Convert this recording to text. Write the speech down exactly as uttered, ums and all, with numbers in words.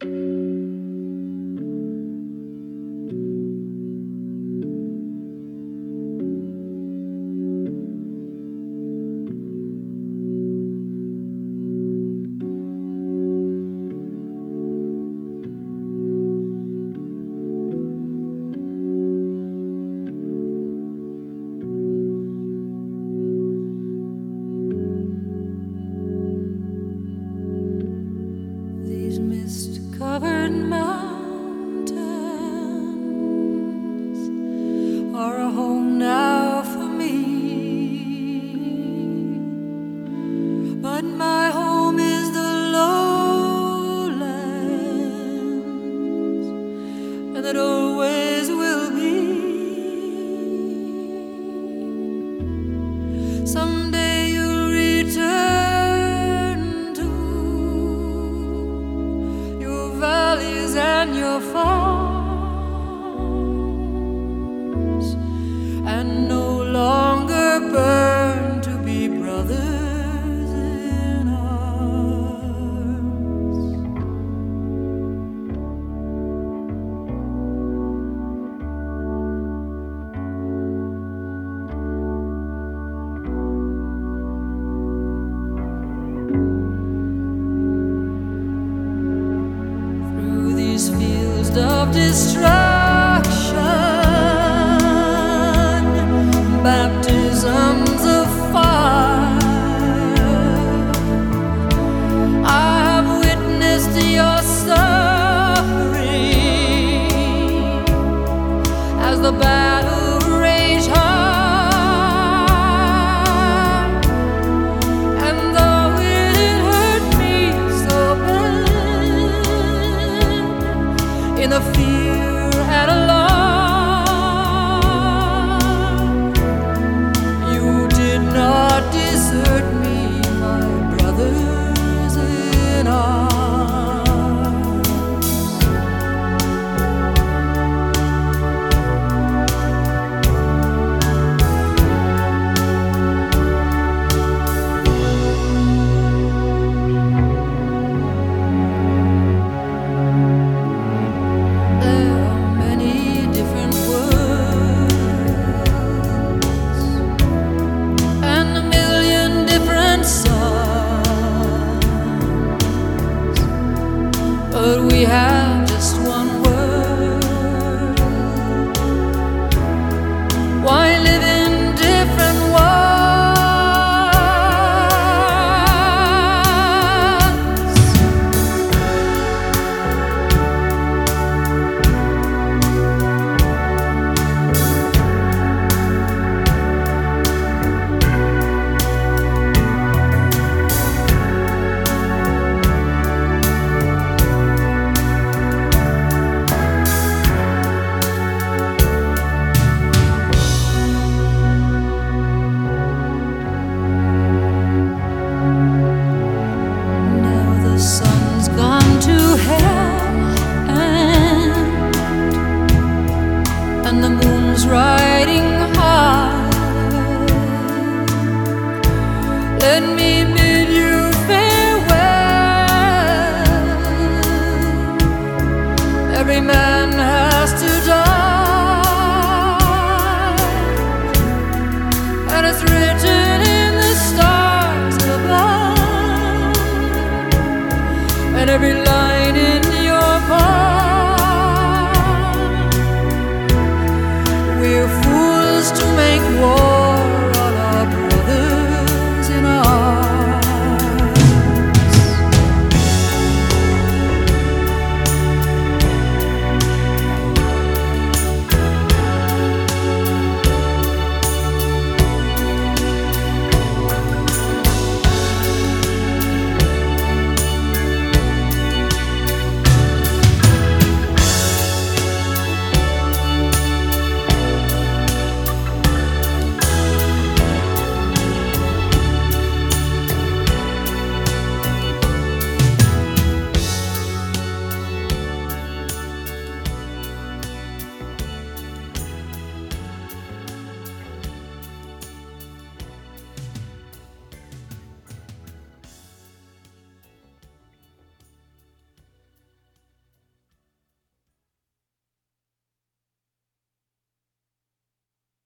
These mist-covered mountains are a home now for me, but my home is the lowlands, and it always will be. Someday you'll return to your valleys and your farms, and no longer burn to be brothers in arms. Through these fields of destruction, baptisms of fire, I have witnessed your suffering as the battle raged high. And though it hurt me so bad, in the fear and alarm, you did not desert me, my brothers in arms. There are many different worlds and a million different suns, but we have